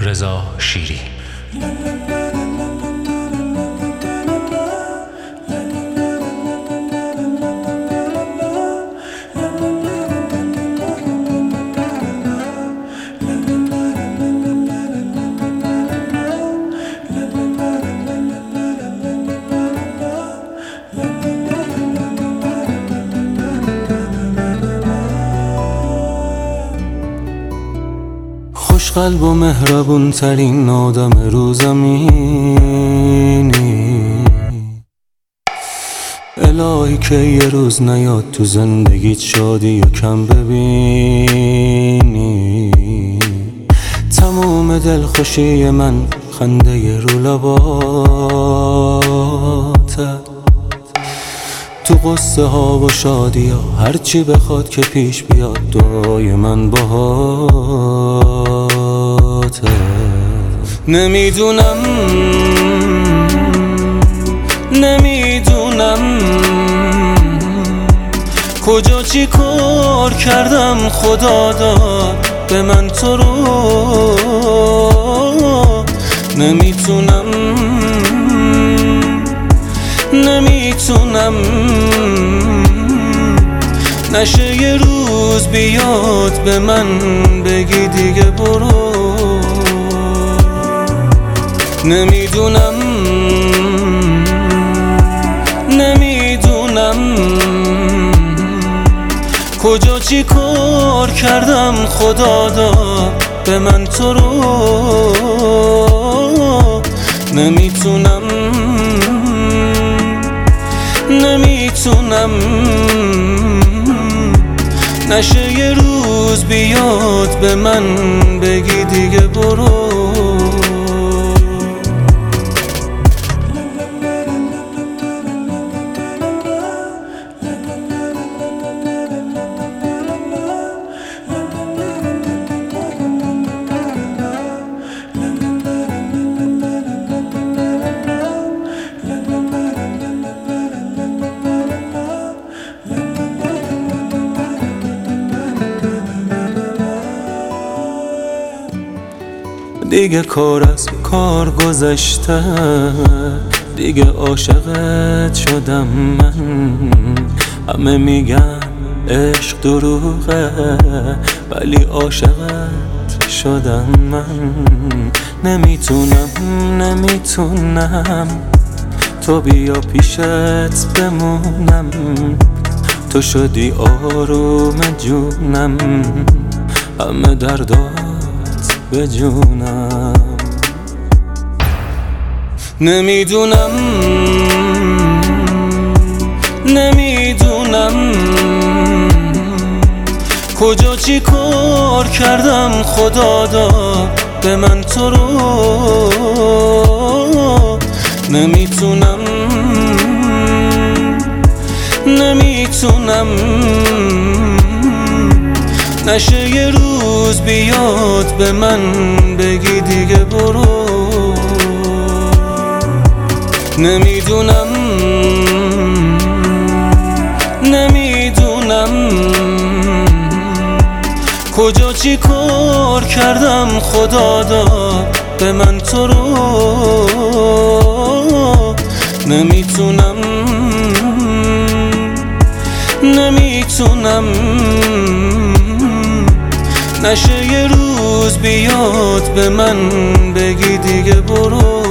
رضا شیری. خوشقلب و مهربون ترین آدم رو زمینی، الهی که یه روز نیاد تو زندگیت شادی یا کم ببینی. تموم دلخوشی من خنده رو لباته، تو قصه ها و شادی ها هرچی بخواد که پیش بیاد دعای من باهاته. نمیدونم کجا چی کار کردم خدا داد به من تو رو. نمیتونم نشه یه روز بیاد به من بگی دیگه برو. نمیدونم کجا چی کار کردم خدا داد به من تو رو. نمیتونم نشه یه روز بیاد به من بگی دیگه برو. دیگه کار از کار گذشته، دیگه عاشقت شدم من. همه میگن عشق دروغه ولی عاشقت شدم من. نمیتونم تو بیا پیشت بمونم، تو شدی آروم جونم، همه دردات به جونم. نمیدونم کجا چی کار کردم خدا داد به من تو رو. نمیتونم نشه یه روز بیاد به من بگی دیگه برو. نمیدونم کجا چی کار کردم خدا داد به من تو رو. نمیتونم نشه یه روز بیاد به من بگی دیگه برو.